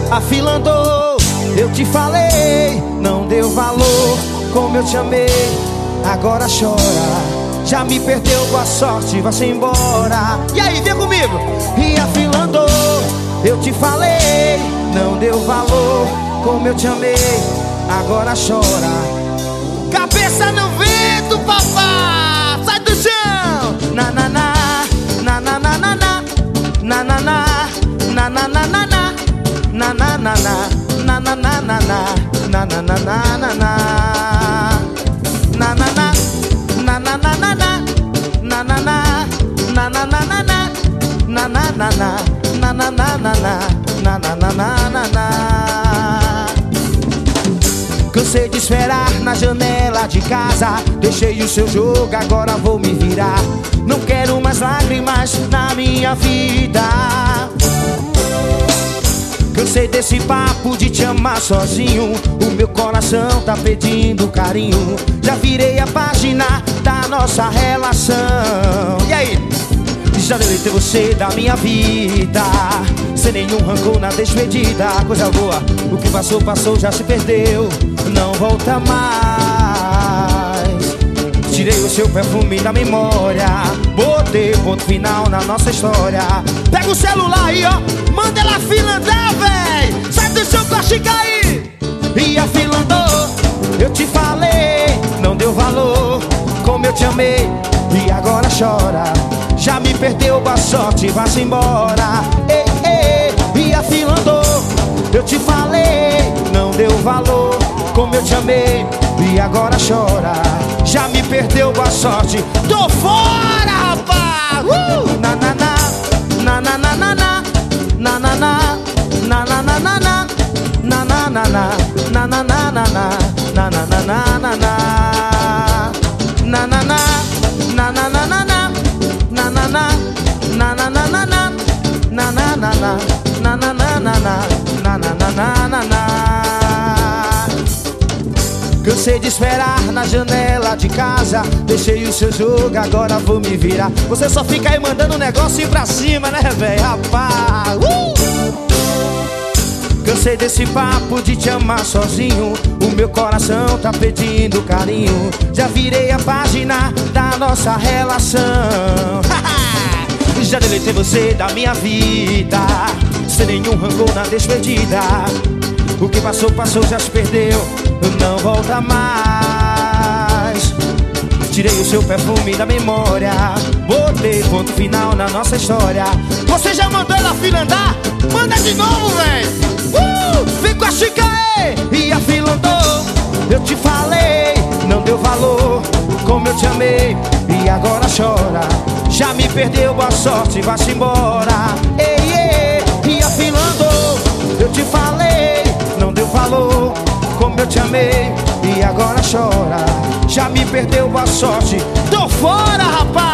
A fila andou, eu te falei, não deu valor, como eu te amei, agora chora. Já me perdeu, boa sorte, vai-se embora. E aí, vem comigo. E a fila andou, eu te falei, não deu valor, como eu te amei, agora chora. Cabeça no vento, papá, sai do chão. Na na na, na na na na na, na na na, na na na na na, na na na na, na na na na na, na na na na na, na na na. Na na na na na, na na na, na na na na na, na na na na, na na na na na, na na na na. Cansei de esperar na janela de casa, deixei o seu jogo, agora vou me virar. Não quero mais lágrimas na minha vida. Cansei desse papo de te amar sozinho, o meu coração tá pedindo carinho. Já virei a página da nossa relação. E aí? Já deletei você da minha vida, sem nenhum rancor na despedida. Coisa boa, o que passou, passou, já se perdeu, não volta mais. Tirei o seu perfume da memória, botei ponto final na nossa história. Pega o celular aí, ó, manda ela fila andar, véi. Sai do seu coxica aí. E a fila andou, eu te falei, não deu valor, como eu te amei, e agora chora. Já me perdeu, boa sorte, vá-se embora. Ei, ei, e a fila andou, eu te falei, não deu valor, como eu te amei, e agora chora. Já me perdeu, boa sorte, tô fora, rapaz! Na na na, na na na na na, na na na, na na na na na, na na na na, na na na na na, na na na na na na, na na na, na na na na na, na na na, na na na na na, na na na na, na na na na na, na na na na. Cansei de esperar na janela de casa, deixei o seu jogo, agora vou me virar. Você só fica aí mandando um negócio pra cima, né, velho, rapaz? Cansei desse papo de te amar sozinho, o meu coração tá pedindo carinho. Já virei a página da nossa relação. Já deletei você da minha vida, sem nenhum rancor na despedida. O que passou, passou, já se perdeu, não volta mais. Tirei o seu perfume da memória, botei ponto final na nossa história. Você já mandou ela fila andar? Manda de novo, véi! Vem com a chica aí! E a fila andou, eu te falei, não deu valor, como eu te amei, e agora chora. Já me perdeu, boa sorte, vá-se embora. Ei, ei, e a fila andou, eu te falei, não deu valor, como eu te amei, e agora chora. Já me perdeu, boa sorte, tô fora, rapaz!